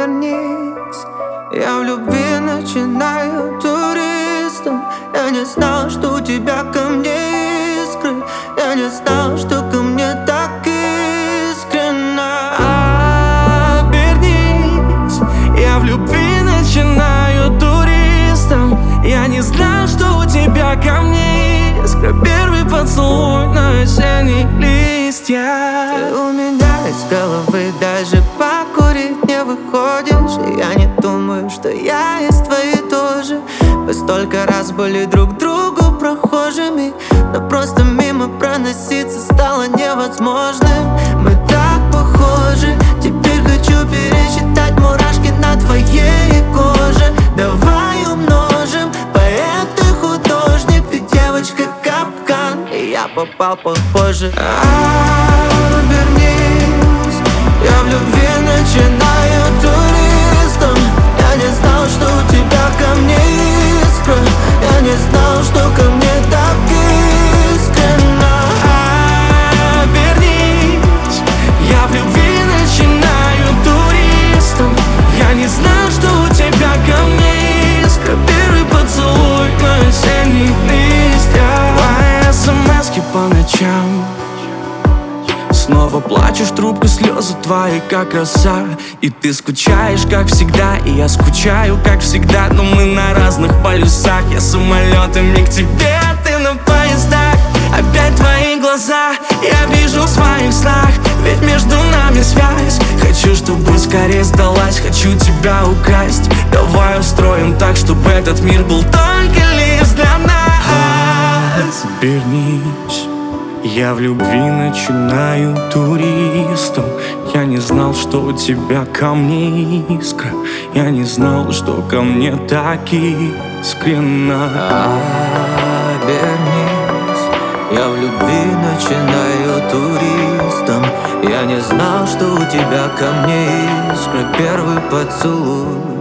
обернись. Я в любви начинаю туристом. Я не знал, что у тебя ко мне искры. Я не знал, что ко мне так искренно. Обернись. Я в любви начинаю туристом. Я не знал, что у тебя ко мне искра. Первый поцелуй на осенних листьях. Ты у меня из головы даже покурить не выходишь. И я не думаю, что я из твоей тоже. Мы столько раз были друг другу прохожими, но просто мимо проноситься стало невозможным. Мы так похожи. Теперь хочу пересчитать мурашки на твоей коже. Давай умножим, поэт и художник. Ты девочка капкан, и я попал похоже. Обернись. Я в любви начинаю туристом. Я не знал, что у тебя ко мне искра. Я не знал, что ко мне так искренно. Обернись. Я в любви начинаю туристом. Я не знал, что у тебя ко мне искра. Первый поцелуй на осенних листьях. Твои смски по ночам. Снова плачешь в трубку, слезы твои, как роса. И ты скучаешь, как всегда, и я скучаю, как всегда. Но мы на разных полюсах. Я самолетами к тебе, а ты на поездах. Опять твои глаза я вижу в своих снах. Ведь между нами связь. Хочу, чтобы скорее сдалась. Хочу тебя украсть. Давай устроим так, чтобы этот мир был только лишь для нас. Обернись. Я в любви начинаю туристом. Я не знал, что у тебя ко мне искра. Я не знал, что ко мне так искренно. Обернись. Я в любви начинаю туристом. Я не знал, что у тебя ко мне искра. Первый поцелуй